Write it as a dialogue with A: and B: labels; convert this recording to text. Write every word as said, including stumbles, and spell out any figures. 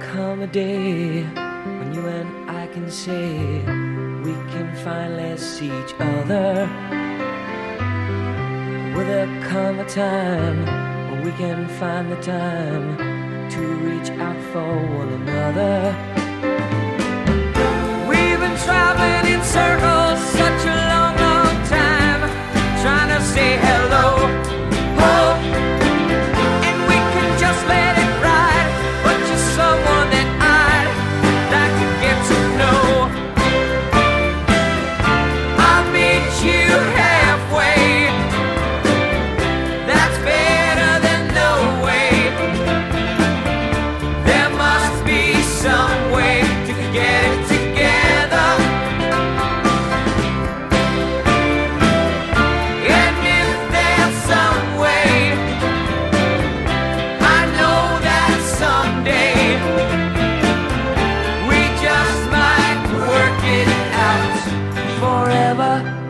A: come a day when you and I can say we can finally see each other? Will there come a time when we can find the time to reach out for one another? We've been traveling in circles such a long, long time, trying to say hello, oh, and we can just let it ride, but you're someone that I'd like to get to know. I'll meet you halfway, that's better than no way. There must be some way to get it together, and if there's some way, I know that someday we just might work it out forever.